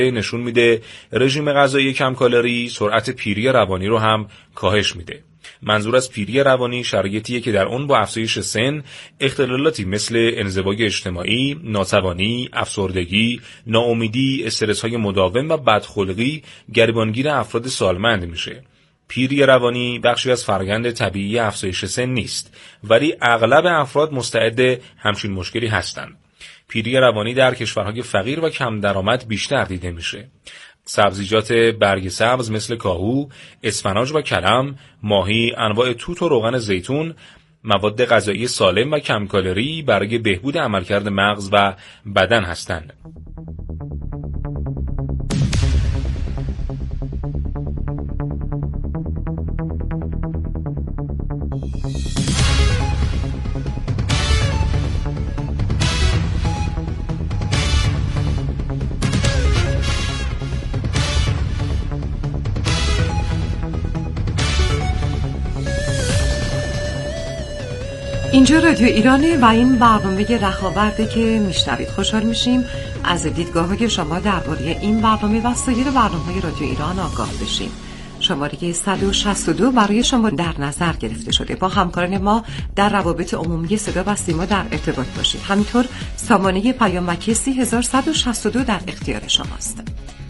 نشون میده رژیم غذایی کم کالری سرعت پیری روانی رو هم کاهش میده. منظور از پیری روانی شرایطیه که در اون با افزایش سن اختلالاتی مثل انزوای اجتماعی، ناتوانی، افسردگی، ناامیدی، استرس‌های مداوم و بدخلقی گریبانگیر افراد سالمند میشه. پیری روانی بخشی از فرآیند طبیعی افزایش سن نیست، ولی اغلب افراد مستعد همچین مشکلی هستند. پیری روانی در کشورهای فقیر و کم درآمد بیشتر دیده میشه. سبزیجات برگ سبز مثل کاهو، اسفناج و کلم، ماهی، انواع توت و روغن زیتون، مواد غذایی سالم و کم کالری برای بهبود عملکرد مغز و بدن هستند. اینجا رادیو ایرانه و این برنامه رهاورده که میشنوید. خوشحال میشیم از دیدگاه‌های شما درباره این برنامه و سایر برنامه‌های رادیو ایران آگاه بشیم. شماره 162 برای شما در نظر گرفته شده. با همکاران ما در روابط عمومی صدا و سیما در ارتباط باشید. همینطور سامانه پیامک 3162 در اختیار شماست.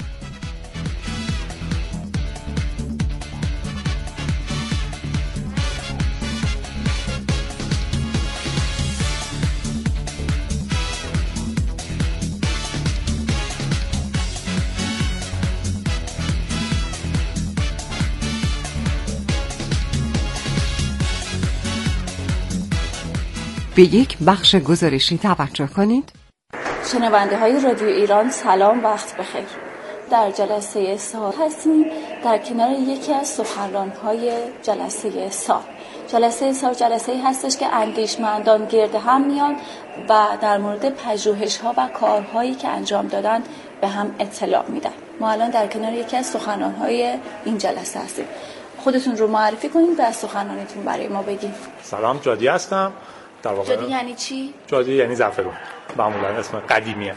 به یک بخش گزارشی توجه کنید. شنونده های رادیو ایران سلام، وقت بخیر. در جلسه سال هستیم در کنار یکی از سخنران های جلسه سال. جلسه سال جلسه‌ای هستش که اندیشمندان گرد هم میان و در مورد پژوهش‌ها و کارهایی که انجام دادن به هم اطلاع میدن. ما الان در کنار یکی از سخنران های این جلسه هستیم. خودتون رو معرفی کنید و از سخنرانیتون برای ما بگید. سلام، جادی هستم. در واقع جادی یعنی چی؟ جادی یعنی زعفرون، معمولا اسم قدیمیه.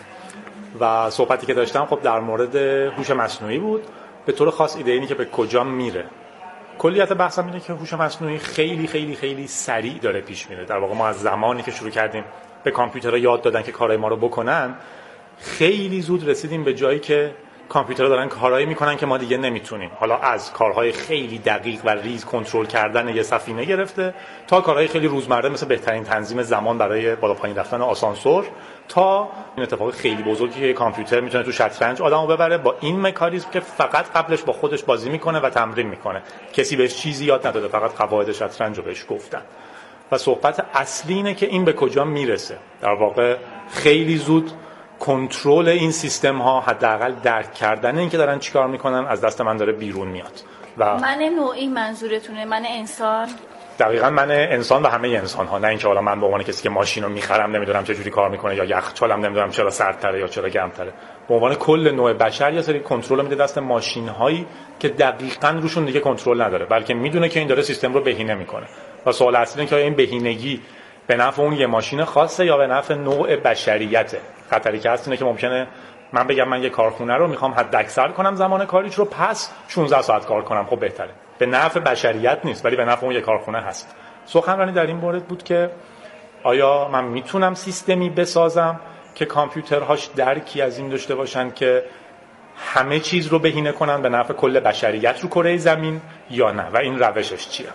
و صحبتی که داشتم خب در مورد هوش مصنوعی بود. به طور خاص ایده اینی که به کجا میره. کلیت بحثم اینه که هوش مصنوعی خیلی خیلی خیلی سریع داره پیش میره. در واقع ما از زمانی که شروع کردیم به کامپیوترها یاد دادن که کارهای ما رو بکنن، خیلی زود رسیدیم به جایی که کامپیوترها دارن کارهایی میکنن که ما دیگه نمیتونیم. حالا از کارهای خیلی دقیق و ریز کنترل کردن یه سفینه گرفته تا کارهای خیلی روزمره مثل بهترین تنظیم زمان برای بالا پایین رفتن آسانسور، تا این اتفاق خیلی بزرگی که کامپیوتر میتونه تو شطرنج آدمو ببره با این مکانیزم که فقط قبلش با خودش بازی میکنه و تمرین میکنه. کسی بهش چیزی یاد نداده، فقط قواعد شطرنج رو بهش گفتن. و صحبت اصلی اینه که این به کجا میرسه. در واقع خیلی زود کنترل این سیستم ها، حداقل درک کردن این که دارن چیکار میکنن، از دست من داره بیرون میاد. و من نوعی منظورتونه؟ من انسان؟ دقیقاً من انسان و همه انسان ها، نه اینکه حالا من به عنوان کسی که ماشین رو میخرم نمیدونم چه جوری کار میکنه یا یخچالم نمیدونم چرا سردتره یا چرا گرمتره. به عنوان کل نوع بشر یه سری کنترل میده دست ماشین هایی که دقیقاً روشون دیگه کنترل نداره، بلکه میدونه که این داره سیستم رو بهینه میکنه. و سوال اصلی اینه که این بهینگی به نفع اون یه ماشین خاصه یا به نفع نوع بشریته. خطری که هست اینه که ممکنه من بگم من یه کارخونه رو میخوام حداکثر کنم زمان کاریش رو، پس 16 ساعت کار کنم. خب بهتره، به نفع بشریت نیست ولی به نفع اون یه کارخونه هست. سخنرانی در این مورد بود که آیا من میتونم سیستمی بسازم که کامپیوترهاش درکی از این داشته باشن که همه چیز رو بهینه کنن به نفع کل بشریت رو کره زمین یا نه، و این روشش چیه؟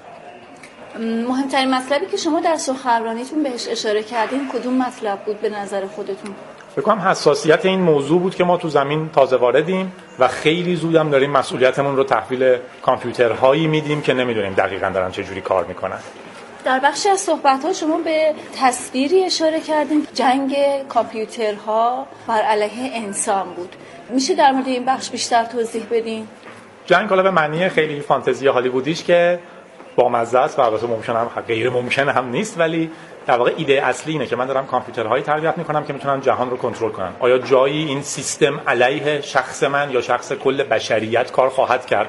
مهمترین مطلبی که شما در سخنرانیتون بهش اشاره کردین کدوم مطلب بود به نظر خودتون؟ فکر کنم حساسیت این موضوع بود که ما تو زمین تازه واردیم و خیلی زودم داریم مسئولیتمون رو تحویل کامپیوترهایی میدیم که نمیدونیم دقیقاً دارن چه جوری کار میکنن. در بخشی از صحبت‌ها شما به تصویری اشاره کردین جنگ کامپیوترها بر علیه انسان بود. میشه در مورد این بخش بیشتر توضیح بدین؟ جنگ حالا به معنی خیلی فانتزی هالیوودیش که بامزه است و البته ممکن هم غیر ممکن هم نیست، ولی در واقع ایده اصلی اینه که من دارم کامپیوترهایی تربیت میکنم که میتونن جهان رو کنترل کنن. آیا جایی این سیستم علیه شخص من یا شخص کل بشریت کار خواهد کرد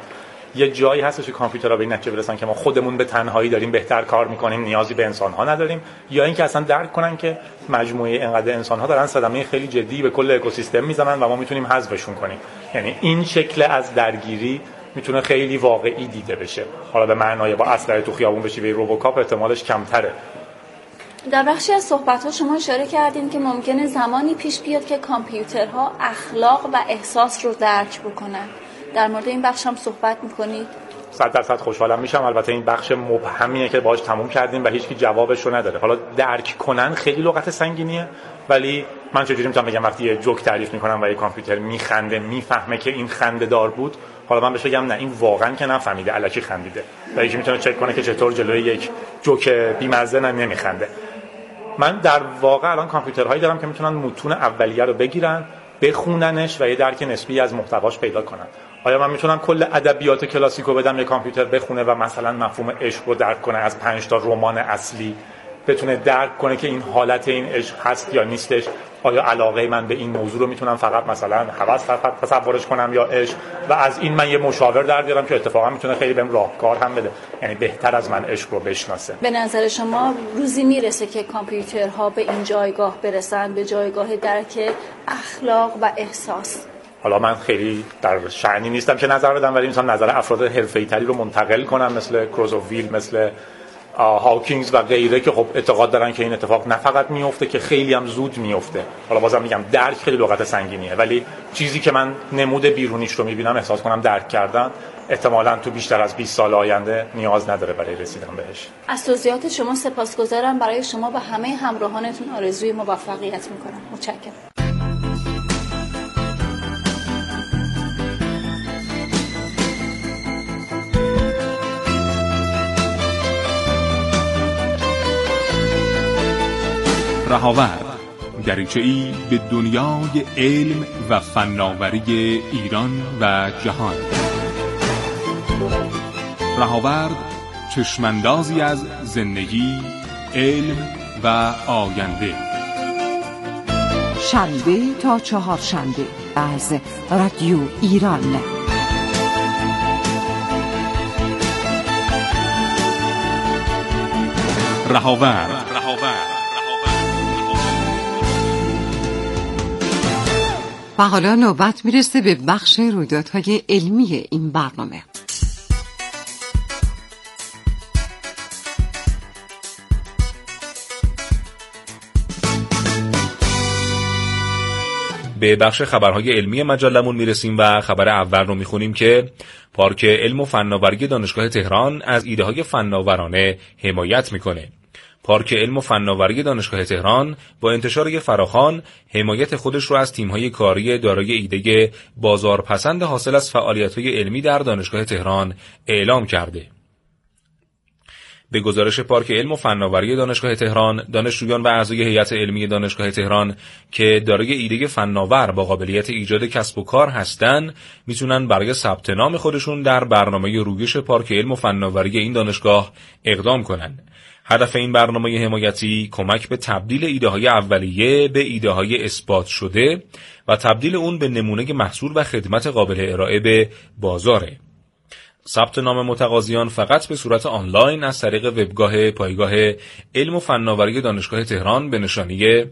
یه جایی هستش که کامپیوترها به این نتیجه برسن که ما خودمون به تنهایی داریم بهتر کار میکنیم، نیازی به انسان‌ها نداریم، یا اینکه اصلا درک کنن که مجموعه اینقدر انسان‌ها دارن صدمه خیلی جدی به کل اکوسیستم میزنن و ما میتونیم حذفشون کنیم. یعنی این شکل از درگیری میتونه خیلی واقعی دیده بشه. حالا به معنای با اسلحه تو خیابون بشی به روبوکاپ احتمالش کمتره. در بخشی از صحبت‌ها شما اشاره کردین که ممکنه زمانی پیش بیاد که کامپیوترها اخلاق و احساس رو درک بکنن. در مورد این بخش هم صحبت می‌کنید؟ 100% خوشحالم میشم. البته این بخش مبهمیه که باهاش تموم کردیم و هیچکی جوابش رو نداره. حالا درک کنن خیلی لغت سنگینیه، ولی من چجوری میتونم بگم وقتی یه جوک تعریف میکنم و یه کامپیوتر میخنده، میفهمه که این خنده دار بود، حالا من بهش بگم نه این واقعا که نفهمیده، الکی خندیده. و یکی میتونه چک کنه که چطور جلوی یک جوک بی‌مزه نمیخنده. من در واقع الان کامپیوترهایی دارم که میتونن متون اولیه رو بگیرن، بخوننش و یه درک نسبی از محتواش پیدا کنن. آیا من میتونم کل ادبیات کلاسیکو بدم یه کامپیوتر بخونه و مثلا مفهوم عشق رو درک کنه از 5 تا رمان اصلی، بتونه درک کنه که این حالت این عشق هست یا نیستش؟ آیا علاقه من به این موضوع رو میتونم فقط مثلا هوس تصورش کنم یا عشق؟ و از این من یه مشاور در بیارم که اتفاقا میتونه خیلی بهم راهکار هم بده، یعنی بهتر از من عشق رو بشناسه. به نظر شما روزی میرسه که کامپیوترها به این جایگاه برسن، به جایگاه درک اخلاق و احساس؟ حالا من خیلی در شأنی نیستم که نظر بدم، ولی میتونم نظر افراد حرفه‌ای‌تری رو منتقل کنم، مثل کروزوویل، مثل هاکینگز و غیره، که خب اعتقاد دارن که این اتفاق نه فقط میفته که خیلی هم زود میفته. حالا بازم میگم درک خیلی لغت سنگینیه، ولی چیزی که من نمود بیرونیش رو میبینم احساس کنم درک کردن، احتمالاً تو بیشتر از 20 سال آینده نیاز نداره برای رسیدن بهش. از توضیحات شما سپاسگزارم. برای شما و همه همراهانتون آرزوی موفقیت میکنم. متشکرم. رهاورد، دریچه‌ای به دنیای علم و فناوری ایران و جهان. رهاورد، چشماندازی از زندگی، علم و آینده. شنبه تا چهارشنبه از رادیو ایران. رهاورد. و حالا نوبت میرسه به بخش رویدادهای علمی این برنامه. به بخش خبرهای علمی مجلمون میرسیم و خبر اول رو میخونیم که پارک علم و فناوری دانشگاه تهران از ایده‌های فناورانه حمایت میکنه. پارک علم و فناوری دانشگاه تهران با انتشار فراخوان حمایت خودش رو از تیم‌های کاری دارای ایده بازارپسند حاصل از فعالیت‌های علمی در دانشگاه تهران اعلام کرده. به گزارش پارک علم و فناوری دانشگاه تهران، دانشجویان و اعضای هیئت علمی دانشگاه تهران که دارای ایده فناور با قابلیت ایجاد کسب و کار هستند، میتونن برای ثبت نام خودشون در برنامه رویش پارک علم و فناوری این دانشگاه اقدام کنند. هدف این برنامه حمایتی کمک به تبدیل ایده‌های اولیه به ایده‌های اثبات شده و تبدیل اون به نمونه محصول و خدمت قابل ارائه به بازاره. ثبت نام متقاضیان فقط به صورت آنلاین از طریق وبگاه پایگاه علم و فناوری دانشگاه تهران به نشانی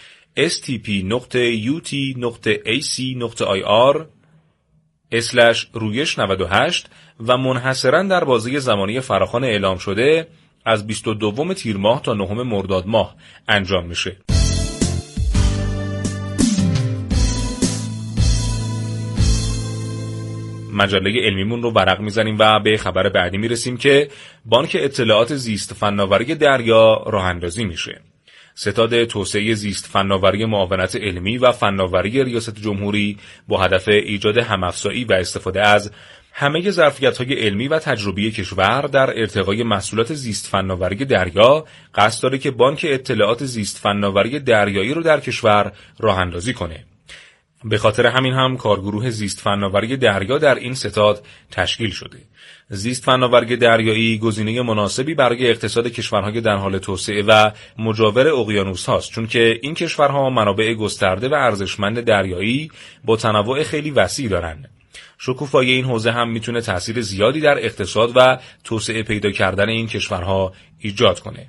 stp.ut.ac.ir/ruyesh98 و منحصراً در بازه زمانی فراخوان اعلام شده از 22 تیر ماه تا 9 مرداد ماه انجام میشه. مجله علمیمون رو ورق میزنیم و به خبر بعدی میرسیم که بانک اطلاعات زیست فناوری دریا راه اندازی میشه. ستاد توسعه زیست فناوری معاونت علمی و فناوری ریاست جمهوری با هدف ایجاد هم‌افزایی و استفاده از همه ظرفیت‌های علمی و تجربی کشور در ارتقای محصولات زیست فناوری دریا قصد داره که بانک اطلاعات زیست فناوری دریایی رو در کشور راه اندازی کنه. به خاطر همین هم کارگروه زیست فناوری دریا در این ستاد تشکیل شده. زیست فناوری دریایی گزینه مناسبی برای اقتصاد کشورهای در حال توسعه و مجاور اقیانوس هاست، چون که این کشورها منابع گسترده و ارزشمند دریایی با تنوع خیلی وسیع دارند. شکوفایی این حوزه هم میتونه تأثیر زیادی در اقتصاد و توسعه پیدا کردن این کشورها ایجاد کنه.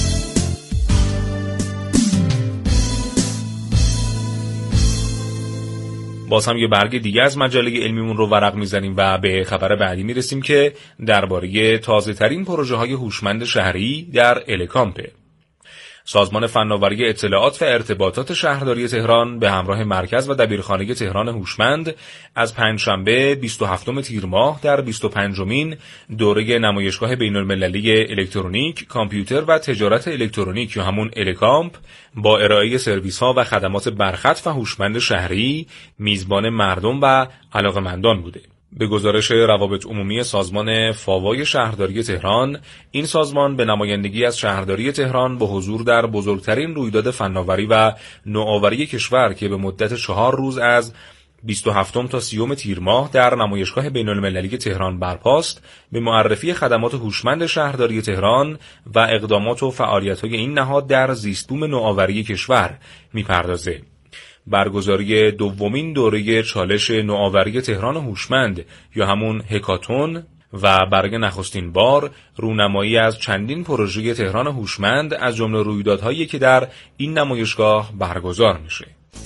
باز هم یه برگ دیگه از مجله علمیمون رو ورق میزنیم و به خبر بعدی میرسیم که درباره تازه ترین پروژه های هوشمند شهری در الکامپه. سازمان فناوری اطلاعات و ارتباطات شهرداری تهران به همراه مرکز و دبیرخانه تهران هوشمند از پنجشنبه 27 تیر ماه در 25مین دوره نمایشگاه بین‌المللی الکترونیک، کامپیوتر و تجارت الکترونیک یا همون الکامپ با ارائه سرویس‌ها و خدمات برخط و هوشمند شهری میزبان مردم و علاقه‌مندان بوده. به گزارش روابط عمومی سازمان فاوای شهرداری تهران، این سازمان به نمایندگی از شهرداری تهران به حضور در بزرگترین رویداد فناوری و نوآوری کشور که به مدت 4 روز از 27 تا 30 تیر ماه در نمایشگاه بین‌المللی تهران برپاست، به معرفی خدمات هوشمند شهرداری تهران و اقدامات و فعالیت‌های این نهاد در زیستبوم نوآوری کشور می‌پردازه. برگزاری دومین دوره چالش نوآوری تهران هوشمند یا همون هکاتون و برای نخستین بار رونمایی از چندین پروژه تهران هوشمند از جمله رویدادهایی که در این نمایشگاه برگزار میشه.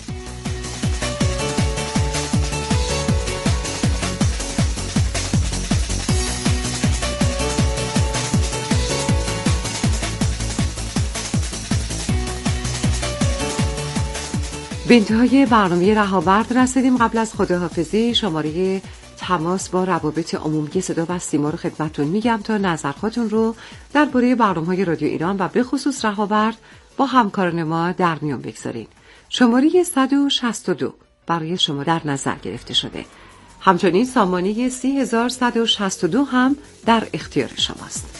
به انتهای برنامه رهاورد رسیدیم. قبل از خداحافظی شماره تماس با روابط عمومی صدا و سیما رو خدمتتون میگم تا نظراتتون رو درباره برنامه‌های رادیو ایران و به خصوص رهاورد با همکاران ما در میان بگذارین. شماره 162 برای شما در نظر گرفته شده. همچنین سامانه 3162 هم در اختیار شماست.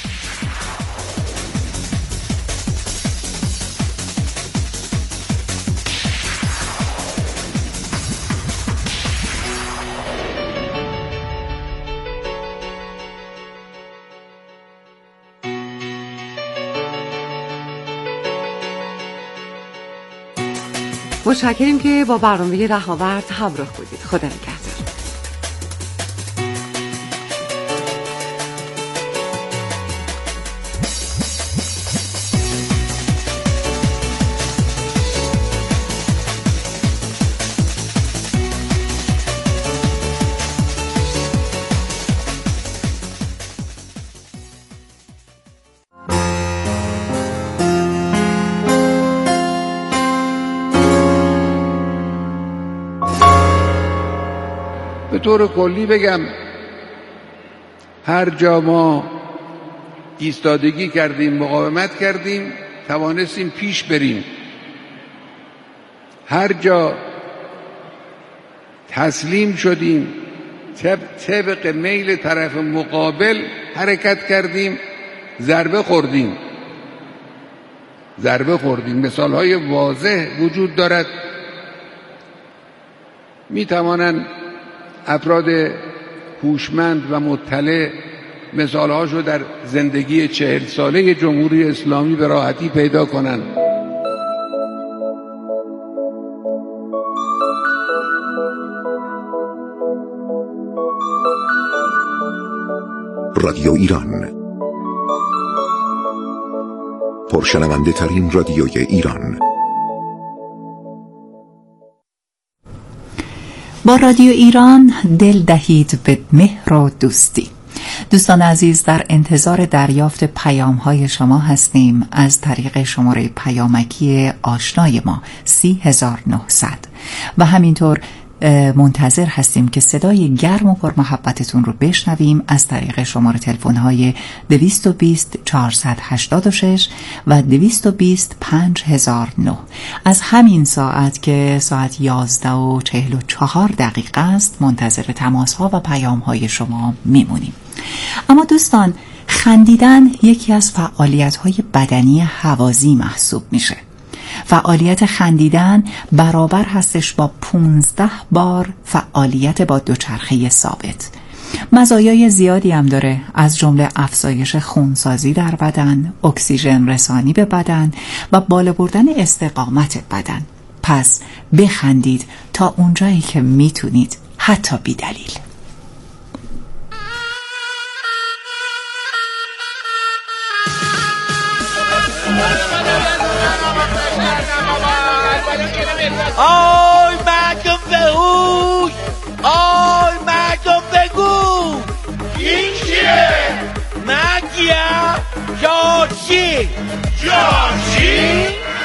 متشکریم که با برنامه رهاورد همراه بودید. خدا نگهدار. به طور کلی بگم هر جا ما ایستادگی کردیم، مقاومت کردیم، توانستیم پیش بریم. هر جا تسلیم شدیم، طبق میل طرف مقابل حرکت کردیم، ضربه خوردیم. مثالهای واضح وجود دارد. می توانند افراد هوشمند و مطلع مثالهاشو در زندگی 40 ساله جمهوری اسلامی به راحتی پیدا کنند. رادیو ایران، پرشنونده ترین رادیوی ایران. با رادیو ایران دل دهید به مهر و دوستی. دوستان عزیز، در انتظار دریافت پیام‌های شما هستیم از طریق شماره پیامکی آشنای ما 30900 و همینطور منتظر هستیم که صدای گرم و پرمحبتتون رو بشنویم از طریق شماره تلفن‌های 220 486 و 220 5009. از همین ساعت که ساعت 11:44 است منتظر تماس‌ها و پیام‌های شما میمونیم. اما دوستان، خندیدن یکی از فعالیت‌های بدنی هوازی محسوب میشه. فعالیت خندیدن برابر هستش با 15 بار فعالیت با دوچرخه ثابت. مزایای زیادی هم داره، از جمله افزایش خونسازی در بدن، اکسیژن رسانی به بدن و بالا بردن استقامت بدن. پس بخندید تا اونجایی که میتونید. حتی بی دلیل. آی مردم بهوش، آی مردم بگو این کیه؟ من کیم؟ جارچی جارچی؟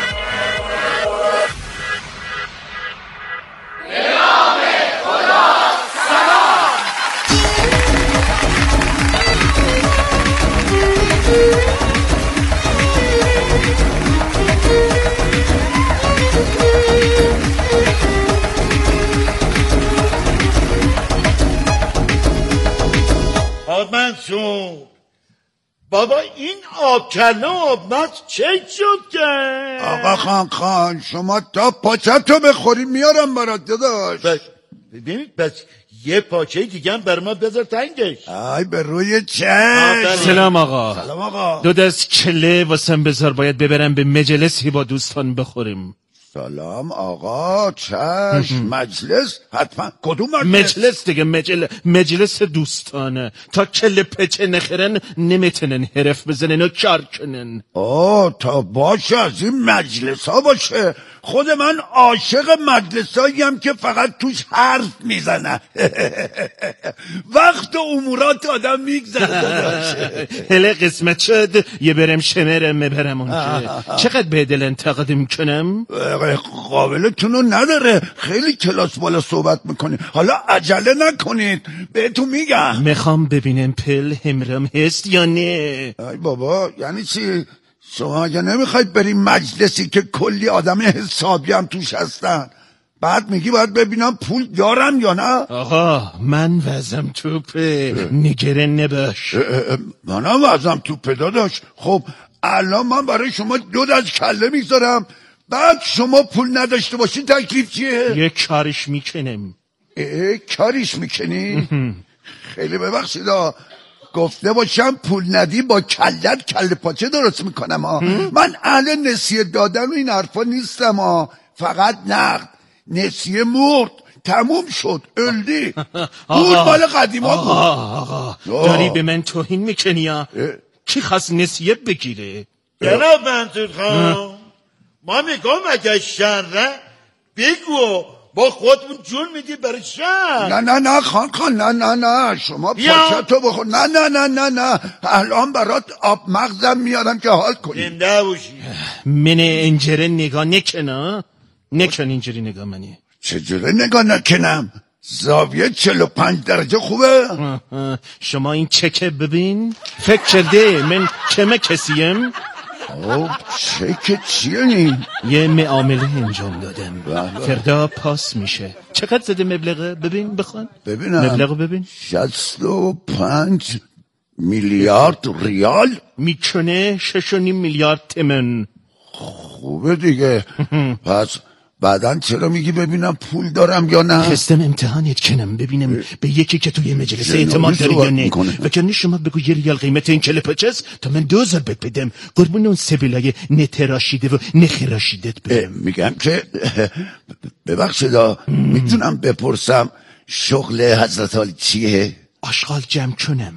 منصور بابا این آبکله آبمغز چه شد که؟ آقا خان شما تا پاچتو بخوری میارم برات داداش. ببینید پس یه پاچه دیگه هم بر ما بذار تنگش. ای به روی چشم. سلام آقا. سلام آقا. 2 دست کله واسم بذار، باید ببرم به مجلسی با دوستان بخوریم. سلام آقا، چشم. مجلس؟ حتما. کدوم مجلس؟ مجلس دیگه، مجلس دوستانه. تا کل پچه نخرن نمیتونن حرف بزنن و کار کنن. تا باشه از این مجلس ها باشه. خود من عاشق مجلس هاییم که فقط توش حرف میزنه. وقت و امورات آدم میگذره. هله قسمت شد یه برم شمرم میبرم اونجا. چقدر به دل انتقاد میکنم؟ قابلتونو نداره، خیلی کلاس بالا صحبت میکنی. حالا عجله نکنید بهتون میگم. میخوام ببینم پل همرم هست یا نه. ای بابا یعنی چی؟ شما اگه نمیخواید بریم مجلسی که کلی آدم حسابی هم توش هستن، بعد میگی باید ببینم پول دارم یا نه؟ آقا من وزم توپه، نگران نباش. منم وزم توپه داداش. خب الان من برای شما 2 دست کله میذارم، بعد شما پول نداشته باشی تکلیف چیه؟ یه کارش میکنم. کاریش میکنی؟ خیلی ببخشید گفته باشم پول ندی با کلت کله پاچه درست میکنم من اهل نسیه دادن و این حرفا نیستم فقط نقد. نسیه مرد، تموم شد، الدی. پول مال قدیما بود. آقا داری به من توهین میکنی یا؟ کی خواست نسیه بگیره؟ جناب منصور خان ما میگم اگه شهره بگو با خودمون جون میدی برای شهر. نه خان نه شما پاچتو بخور. نه الان برات آب مغزم میارم که حال کنی. زنده باشی. من اینجوری نگاه نکن اینجوری نگاه منی. چجوری نگاه نکنم؟ زاویه 45 درجه خوبه. شما این چکه ببین. فکر کرده من کسیم؟ چکه چیه این؟ یه معامله انجام دادم، فردا پاس میشه. چقدر زده مبلغه؟ ببین بخوان. ببینم مبلغو ببین. 65 میلیارد ریال میکنه 6.5 میلیارد تومان. خوبه دیگه. پس بعدن چرا میگی ببینم پول دارم یا نه؟ خستم امتحانت کنم ببینم به یکی که توی مجلس اعتماد داری یا نه. وگرنه شما بگو 1 ریال قیمت این کله پاچه است تا من 2000 بهت بدم، قربون اون سبیلای نتراشیده و نخراشیدت بدم. میگم که ببخشید میتونم بپرسم شغل حضرت عالی چیه؟ آشغال جمع کنم.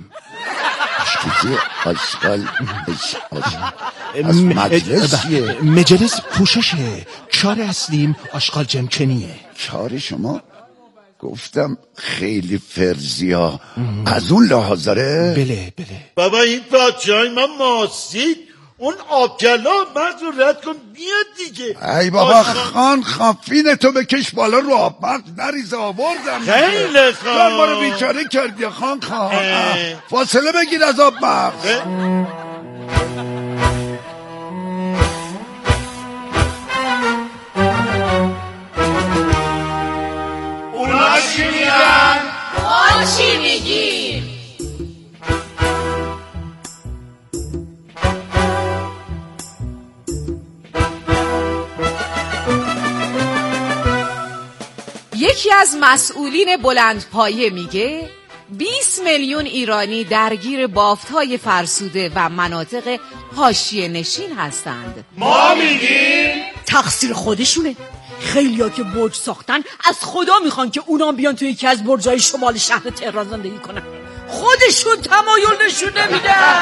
مجلس پوششه، کار اصلیم آشغال جمع کنیه. کار شما؟ گفتم خیلی فرضی ها. از اون لحاظره؟ بله بابا این پاچه های ما ماسید، اون آبکلا مغز رد کن بیاد دیگه. ای بابا خان خافین تو بکش بالا رو آب مغز نریزه آوردم. خیلی خان ما رو بیچاره کردی خان. فاصله بگیر از آب مغز. اونا چی میگن؟ ما چی میگیم؟ یکی از مسئولین بلندپایه میگه 20 میلیون ایرانی درگیر بافت‌های فرسوده و مناطق حاشیه نشین هستند. ما میگیم تقصیر خودشونه. خیلیا که برج ساختن از خدا میخوان که اونا بیان توی یکی از برجای شمال شهر تهران زندگی کنن، خودشون تمایل نشون نمیدن.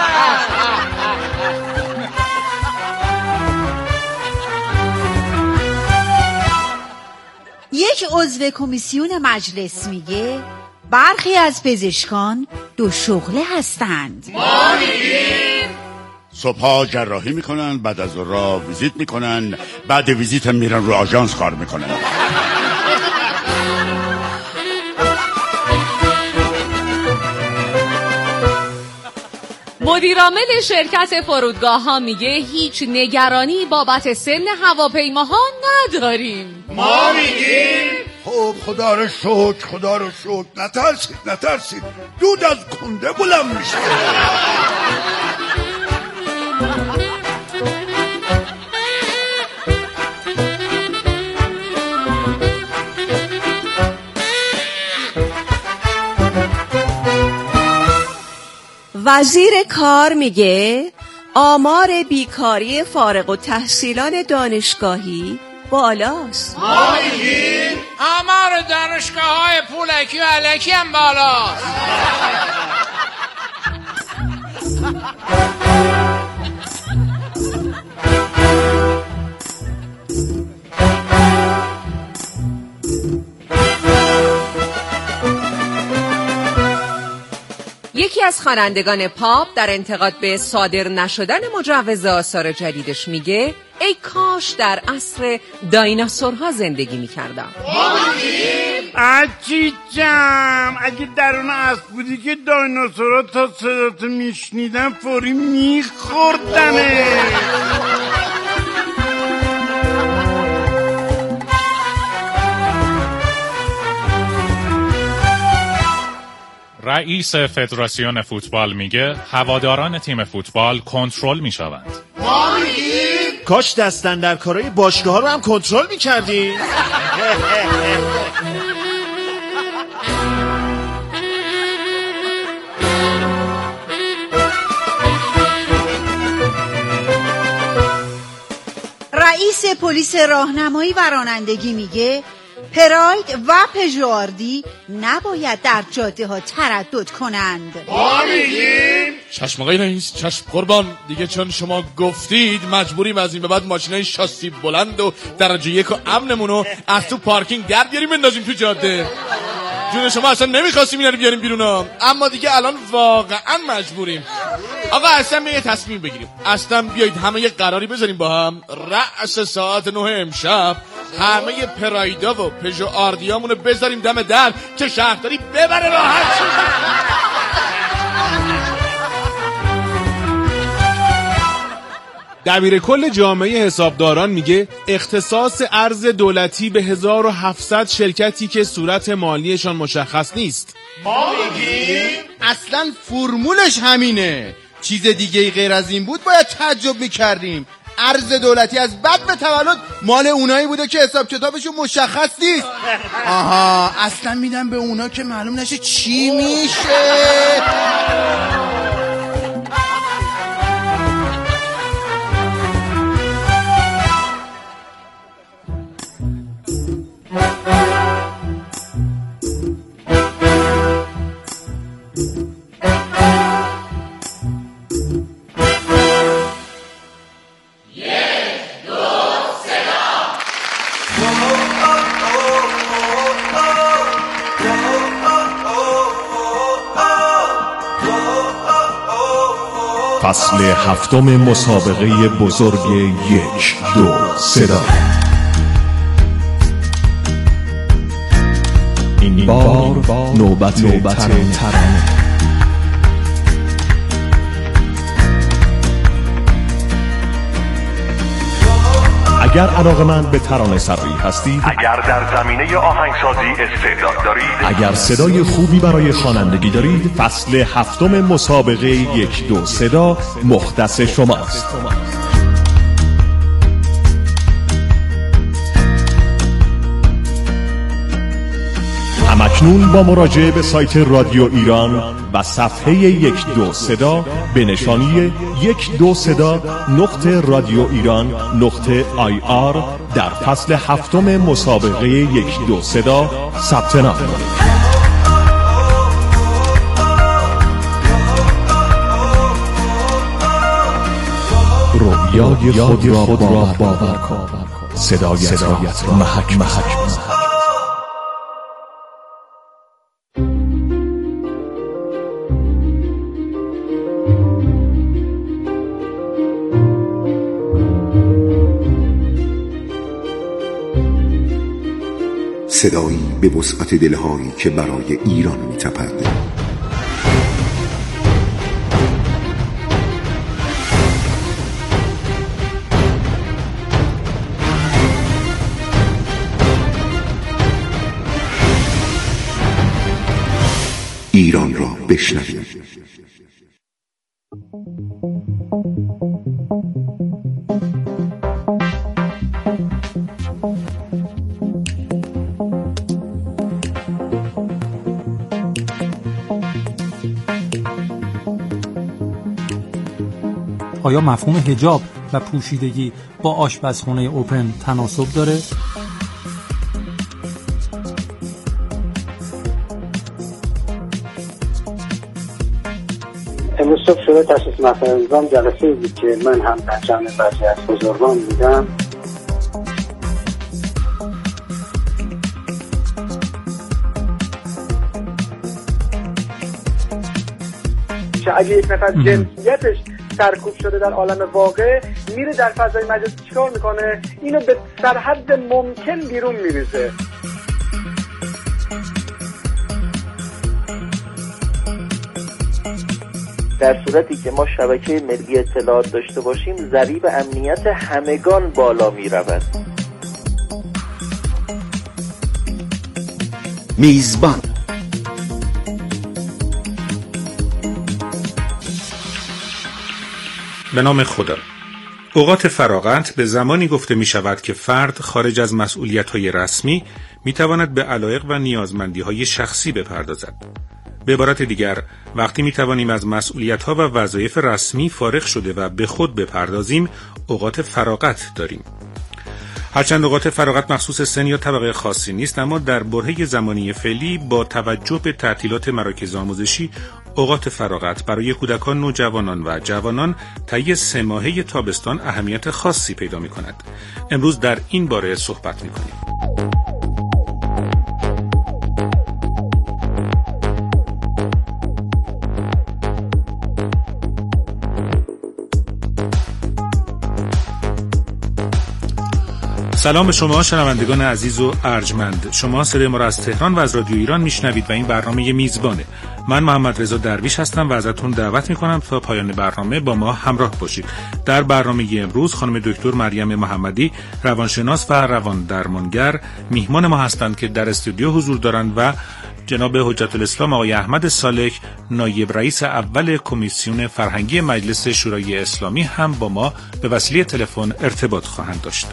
یک عضو کمیسیون مجلس میگه برخی از پزشکان دو شغله هستند. ما میگیم صبحا جراحی میکنن، بعد از راه ویزیت میکنن، بعد ویزیت هم میرن رو آژانس کار میکنن. مدیرعامل شرکت فرودگاه ها میگه هیچ نگرانی بابت سن هواپیماها نداریم. ما میگیم خب خدا رو شکر نترسید دود از کنده بلند میشه. وزیر کار میگه آمار بیکاری فارغ التحصیلان دانشگاهی بالاست. ما میگیم آمار دانشگاه‌های پولکی و علکی هم بالاست. یکی از خوانندگان پاپ در انتقاد به صادر نشدن مجوز آثار جدیدش میگه ای کاش در عصر دایناسورها زندگی میکردم. عجیجم اگه درون اسب بودی که دایناسورها تا صداتو میشنیدن فوری میخوردنه. رئیس فدراسیون فوتبال میگه هواداران تیم فوتبال کنترل میشوند. ما میگیم کاش دستن در کارهای باشگاه رو هم کنترل میکردیم. رئیس پلیس راهنمایی و رانندگی میگه پراید و پژواردی نباید در جاده ها تردد کنند. ما میگیم چشم آقای رئیس، چشم قربان، دیگه چون شما گفتید مجبوریم از این به بعد ماشینای شاسی بلند و درجه 1 و امنمونو از تو پارکینگ در بیاریم بندازیم تو جاده. جون شما اصلا نمیخواستیم اینا رو بیاریم بیرون، اما دیگه الان واقعا مجبوریم. آقا اصلا یه تصمیم بگیریم، اصلا بیایید همه یه قراری بذاریم با هم رأس ساعت 9 امشب همه پرایدا و پژو آردیامونو بذاریم دم در که شهرداری ببره راحت. دبیر کل جامعه حسابداران میگه اختصاص ارز دولتی به 1700 شرکتی که صورت مالیشان مشخص نیست. ما میگیم اصلا فرمولش همینه، چیز دیگه غیر از این بود باید تعجب میکردیم. ارز دولتی از بعد به تولد مال اونایی بوده که حساب کتابشون مشخص نیست. آها، اصلا میدن به اونا که معلوم نشه چی میشه. فصل 7 مسابقه بزرگ 1 2 صدا. این بار نوبت ترانه. اگر علاقه‌مند به ترانه سرایی هستید، اگر در زمینه آهنگسازی استعداد دارید، اگر صدای خوبی برای خوانندگی دارید، فصل 7 مسابقه 1 2 صدا مختص شماست. همکنون با مراجعه به سایت رادیو ایران و صفحه 123 به نشانی 123.radioiran.ir در فصل 7 مسابقه 123 ثبت نام کنید. رویای خود را باور کن، صدایت را محک محک. صدایی به وسعت دلهایی که برای ایران می‌تپد. ایران را بشنوید. آیا مفهوم حجاب و پوشیدگی با آشپزخانه اوپن تناسب داره؟ امروز صبح شده تشخیص مسائل نظام جلسه بود که من هم در جمع بعضی از بزرگان بودم. که اگه یک نفر جنسیتش سرکوب شده در عالم واقع میره در فضای مجازی چیکار میکنه؟ اینو به سرحد ممکن بیرون میریزه. در صورتی که ما شبکه ملی اطلاعات داشته باشیم ضریب امنیت همگان بالا می رود. میزبان به نام خدا. اوقات فراغت به زمانی گفته می شود که فرد خارج از مسئولیت‌های رسمی می تواند به علایق و نیازمندی‌های شخصی بپردازد. به عبارت دیگر، وقتی می توانیم از مسئولیت‌ها و وظایف رسمی فارغ شده و به خود بپردازیم، اوقات فراغت داریم. هرچند اوقات فراغت مخصوص سن یا طبقه خاصی نیست، اما در برهه زمانی فعلی با توجه به تعطیلات مراکز آموزشی، اوقات فراغت برای کودکان، نوجوانان و جوانان طی 3 ماهه تابستان اهمیت خاصی پیدا می کند. امروز در این باره صحبت می کنیم. سلام به شما شنوندگان عزیز و ارجمند. شما صدای ما را از تهران و از رادیو ایران میشنوید و این برنامه میزبانه. من محمد رضا درویش هستم و ازتون دعوت میکنم تا پایان برنامه با ما همراه باشید. در برنامه امروز خانم دکتر مریم محمدی، روانشناس و روان درمانگر، میهمان ما هستند که در استودیو حضور دارند و جناب حجت الاسلام آقای احمد سالک، نایب رئیس اول کمیسیون فرهنگی مجلس شورای اسلامی هم با ما به وسیله تلفن ارتباط خواهند داشت.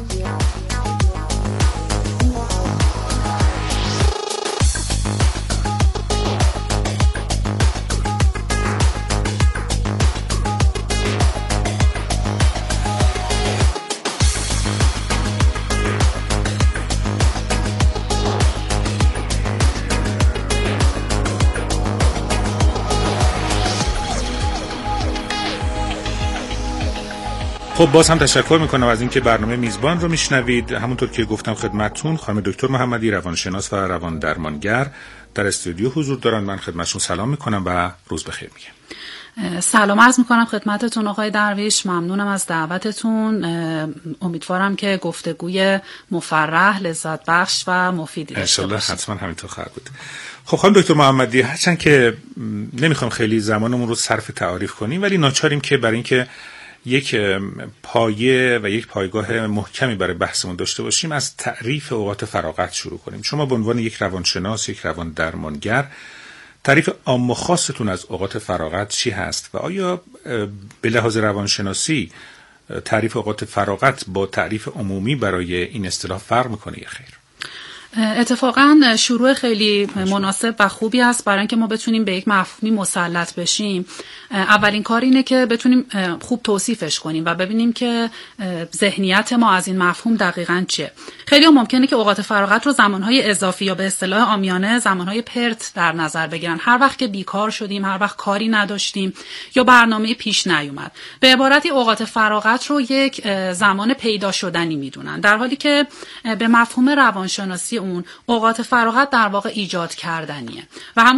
خب باز هم تشکر میکنم از اینکه برنامه میزبان رو میشنوید. همونطور که گفتم خدمتتون، خانم دکتر محمدی، روانشناس و روان درمانگر، در استودیو حضور دارن. من خدمتشون سلام میکنم و روز بخیر میگم. سلام عرض میکنم خدمتتون آقای درویش، ممنونم از دعوتتون. امیدوارم که گفتگوی مفرح، لذت بخش و مفیدی داشته باشید. حتما همینطور خواهد بود. خب خانم دکتر محمدی، هرچند که نمیخوام خیلی زمانمون رو صرف تعریف کنیم، ولی ناچاریم که برای اینکه یک پایه و یک پایگاه محکمی برای بحثمون داشته باشیم از تعریف اوقات فراغت شروع کنیم. شما به عنوان یک روانشناس، یک روان درمانگر، تعریف عام و خاصتون از اوقات فراغت چی هست و آیا به لحاظ روانشناسی تعریف اوقات فراغت با تعریف عمومی برای این اصطلاح فرق میکنه یا خیر؟ اتفاقا شروع خیلی مناسب و خوبی است برای اینکه ما بتونیم به یک مفهومی مسلط بشیم. اولین کار اینه که بتونیم خوب توصیفش کنیم و ببینیم که ذهنیت ما از این مفهوم دقیقاً چیه. خیلی ممکنه که اوقات فراغت رو زمانهای اضافی یا به اصطلاح عامیانه زمانهای پرت در نظر بگیرن. هر وقت که بیکار شدیم، هر وقت کاری نداشتیم یا برنامه پیش نیومد. به عبارتی اوقات فراغت رو یک زمان پیدا شدنی میدونن، در حالی که به مفهوم روانشناسی اون اوقات فراغت در واقع ایجاد کردنیه و